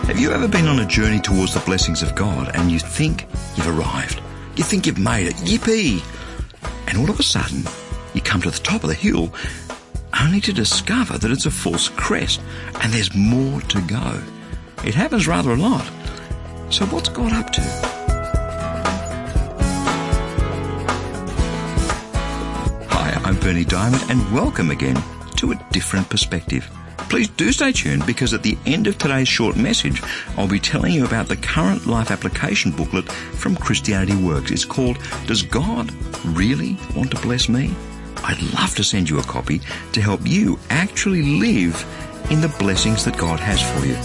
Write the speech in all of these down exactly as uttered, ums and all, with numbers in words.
Have you ever been on a journey towards the blessings of God and you think you've arrived? You think you've made it. Yippee! And all of a sudden, you come to the top of the hill only to discover that it's a false crest and there's more to go. It happens rather a lot. So what's God up to? Hi, I'm Berni Dymet and welcome again to A Different Perspective. Please do stay tuned because at the end of today's short message, I'll be telling you about the current life application booklet from Christianity Works. It's called, Does God Really Want to Bless Me? I'd love to send you a copy to help you actually live in the blessings that God has for you.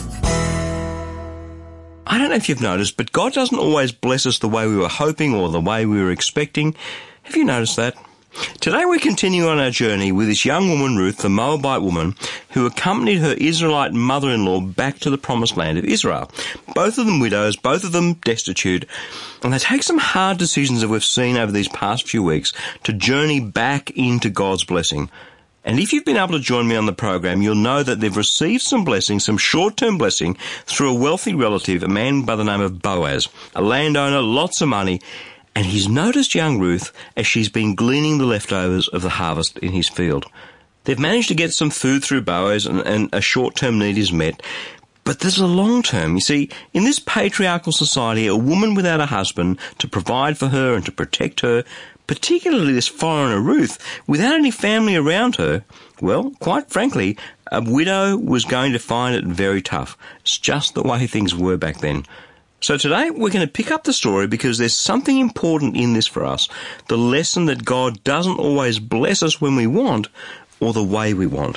I don't know if you've noticed, but God doesn't always bless us the way we were hoping or the way we were expecting. Have you noticed that? Today we continue on our journey with this young woman, Ruth, the Moabite woman, who accompanied her Israelite mother-in-law back to the promised land of Israel. Both of them widows, both of them destitute, and they take some hard decisions that we've seen over these past few weeks to journey back into God's blessing. And if you've been able to join me on the program, you'll know that they've received some blessing, some short-term blessing, through a wealthy relative, a man by the name of Boaz, a landowner, lots of money. And he's noticed young Ruth as she's been gleaning the leftovers of the harvest in his field. They've managed to get some food through Boaz and, and a short-term need is met. But there's a long-term. You see, in this patriarchal society, a woman without a husband to provide for her and to protect her, particularly this foreigner Ruth, without any family around her, well, quite frankly, a widow was going to find it very tough. It's just the way things were back then. So today we're going to pick up the story because there's something important in this for us. The lesson that God doesn't always bless us when we want or the way we want.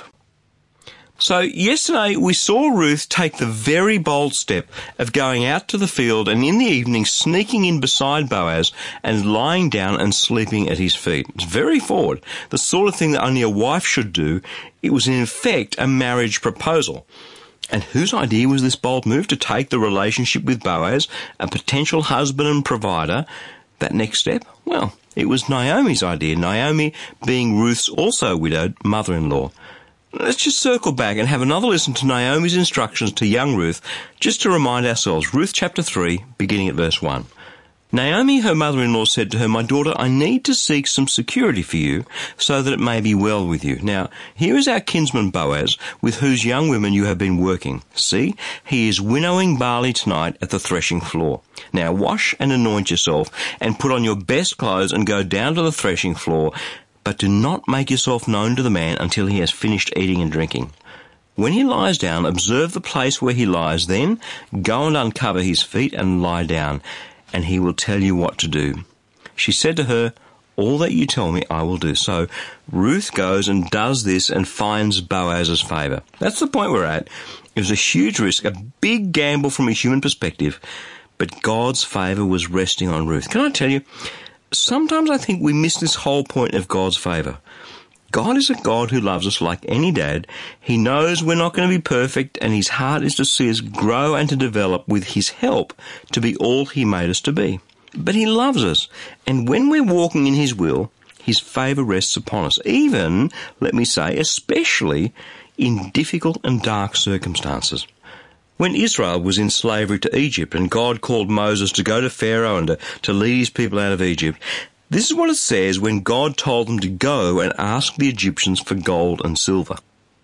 So yesterday we saw Ruth take the very bold step of going out to the field and in the evening sneaking in beside Boaz and lying down and sleeping at his feet. It's very forward. The sort of thing that only a wife should do. It was in effect a marriage proposal. And whose idea was this bold move to take the relationship with Boaz, a potential husband and provider, that next step? Well, it was Naomi's idea, Naomi being Ruth's also widowed mother-in-law. Let's just circle back and have another listen to Naomi's instructions to young Ruth, just to remind ourselves. Ruth chapter three, beginning at verse one. Naomi, her mother-in-law, said to her, My daughter, I need to seek some security for you so that it may be well with you. Now, here is our kinsman Boaz, with whose young women you have been working. See, he is winnowing barley tonight at the threshing floor. Now wash and anoint yourself and put on your best clothes and go down to the threshing floor, but do not make yourself known to the man until he has finished eating and drinking. When he lies down, observe the place where he lies, then go and uncover his feet and lie down, and he will tell you what to do. She said to her, All that you tell me I will do. So Ruth goes and does this and finds Boaz's favour. That's the point we're at. It was a huge risk, a big gamble from a human perspective, but God's favour was resting on Ruth. Can I tell you, sometimes I think we miss this whole point of God's favour. God is a God who loves us like any dad. He knows we're not going to be perfect, and his heart is to see us grow and to develop with his help to be all he made us to be. But he loves us, and when we're walking in his will, his favour rests upon us, even, let me say, especially in difficult and dark circumstances. When Israel was in slavery to Egypt and God called Moses to go to Pharaoh and to, to lead his people out of Egypt, this is what it says when God told them to go and ask the Egyptians for gold and silver.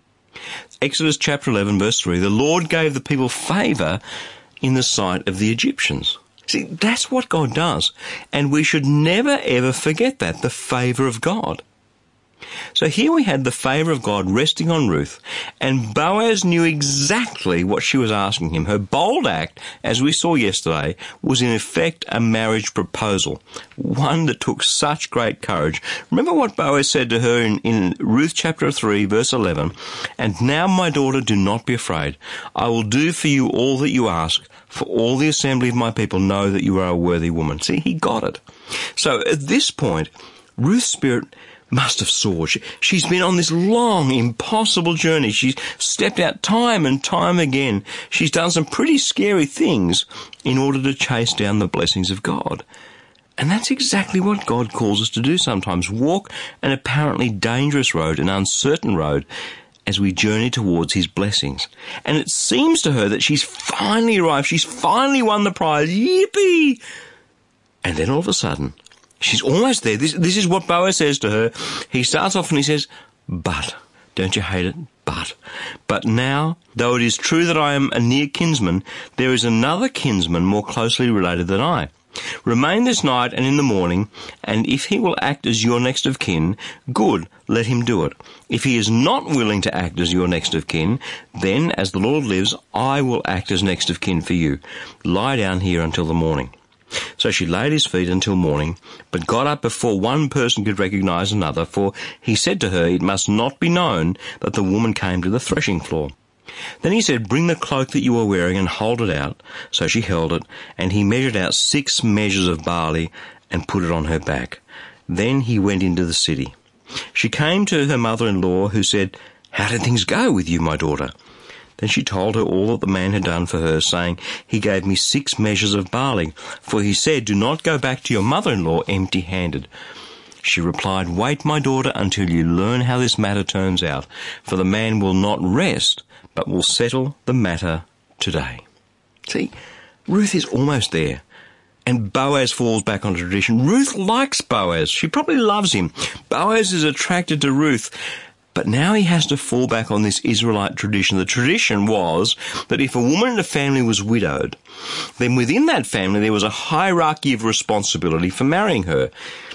Exodus chapter eleven verse three, the Lord gave the people favour in the sight of the Egyptians. See, that's what God does. And we should never ever forget that, the favour of God. So here we had the favour of God resting on Ruth, and Boaz knew exactly what she was asking him. Her bold act, as we saw yesterday, was in effect a marriage proposal, one that took such great courage. Remember what Boaz said to her in, in Ruth chapter three, verse eleven, And now, my daughter, do not be afraid. I will do for you all that you ask, for all the assembly of my people know that you are a worthy woman. See, he got it. So at this point, Ruth's spirit must have soared. She, she's been on this long, impossible journey. She's stepped out time and time again. She's done some pretty scary things in order to chase down the blessings of God. And that's exactly what God calls us to do sometimes. Walk an apparently dangerous road, an uncertain road, as we journey towards his blessings. And it seems to her that she's finally arrived. She's finally won the prize. Yippee! And then all of a sudden, she's almost there. This, this is what Boaz says to her. He starts off and he says, but, don't you hate it? But, but now, though it is true that I am a near kinsman, there is another kinsman more closely related than I. Remain this night and in the morning, and if he will act as your next of kin, good, let him do it. If he is not willing to act as your next of kin, then, as the Lord lives, I will act as next of kin for you. Lie down here until the morning. So she laid his feet until morning, but got up before one person could recognize another, for he said to her, it must not be known that the woman came to the threshing floor. Then he said, bring the cloak that you are wearing and hold it out. So she held it, and he measured out six measures of barley and put it on her back. Then he went into the city. She came to her mother-in-law, who said, how did things go with you, my daughter? Then she told her all that the man had done for her, saying, he gave me six measures of barley, for he said, do not go back to your mother-in-law empty-handed. She replied, wait, my daughter, until you learn how this matter turns out, for the man will not rest, but will settle the matter today. See, Ruth is almost there, and Boaz falls back on tradition. Ruth likes Boaz. She probably loves him. Boaz is attracted to Ruth, but now he has to fall back on this Israelite tradition. The tradition was that if a woman in a family was widowed, then within that family there was a hierarchy of responsibility for marrying her.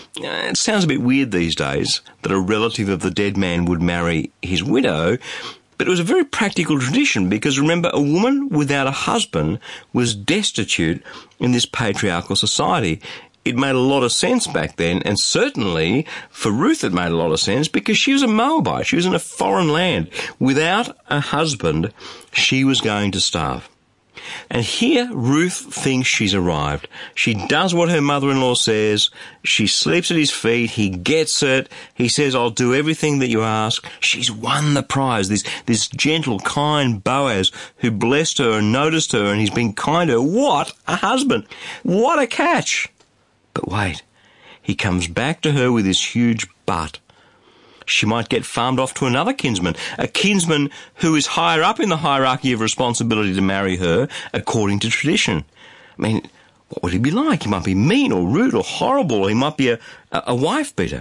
It sounds a bit weird these days that a relative of the dead man would marry his widow, but it was a very practical tradition because, remember, a woman without a husband was destitute in this patriarchal society. It made a lot of sense back then, and certainly for Ruth it made a lot of sense because she was a Moabite. She was in a foreign land. Without a husband, she was going to starve. And here Ruth thinks she's arrived. She does what her mother-in-law says. She sleeps at his feet. He gets it. He says, I'll do everything that you ask. She's won the prize. This, this gentle, kind Boaz who blessed her and noticed her, and he's been kind to her. What a husband. What a catch. But wait, he comes back to her with this huge but. She might get farmed off to another kinsman, a kinsman who is higher up in the hierarchy of responsibility to marry her, according to tradition. I mean, what would he be like? He might be mean or rude or horrible, or he might be a, a, a wife beater.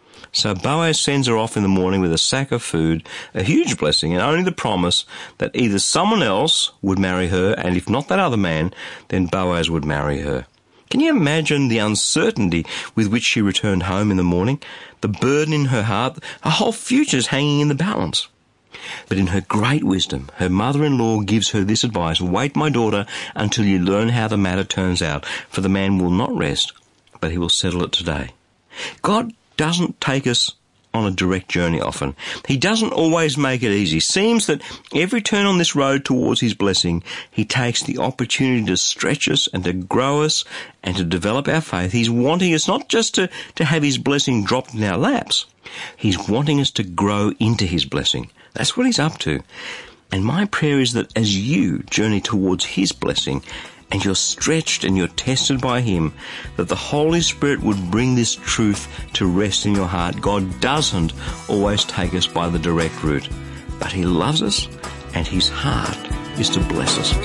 So Boaz sends her off in the morning with a sack of food, a huge blessing, and only the promise that either someone else would marry her, and if not that other man, then Boaz would marry her. Can you imagine the uncertainty with which she returned home in the morning? The burden in her heart, her whole future is hanging in the balance. But in her great wisdom, her mother-in-law gives her this advice, wait, my daughter, until you learn how the matter turns out, for the man will not rest, but he will settle it today. God doesn't take us on a direct journey often. He doesn't always make it easy. Seems that every turn on this road towards his blessing, he takes the opportunity to stretch us and to grow us and to develop our faith. He's wanting us not just to, to have his blessing dropped in our laps. He's wanting us to grow into his blessing. That's what he's up to. And my prayer is that as you journey towards his blessing, and you're stretched and you're tested by him, that the Holy Spirit would bring this truth to rest in your heart. God doesn't always take us by the direct route, but he loves us and his heart is to bless us.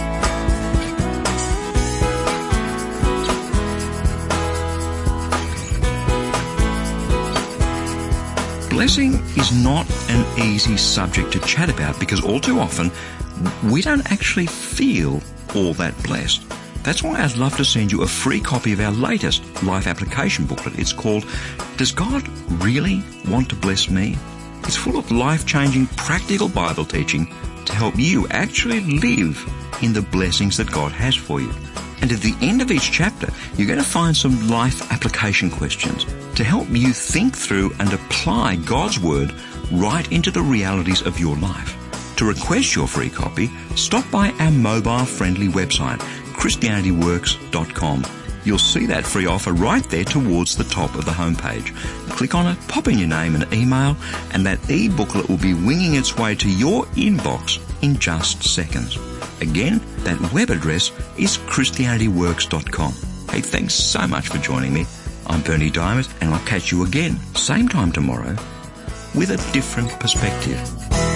Blessing is not an easy subject to chat about because all too often we don't actually feel all that blessed. That's why I'd love to send you a free copy of our latest life application booklet. It's called, Does God Really Want to Bless Me? It's full of life-changing practical Bible teaching to help you actually live in the blessings that God has for you. And at the end of each chapter, you're going to find some life application questions to help you think through and apply God's Word right into the realities of your life. To request your free copy, stop by our mobile-friendly website, Christianity Works dot com. You'll see that free offer right there towards the top of the homepage. Click on it, pop in your name and email, and that e-booklet will be winging its way to your inbox in just seconds. Again, that web address is Christianity Works dot com. Hey, thanks so much for joining me. I'm Bernie Diamond, and I'll catch you again, same time tomorrow, with a different perspective.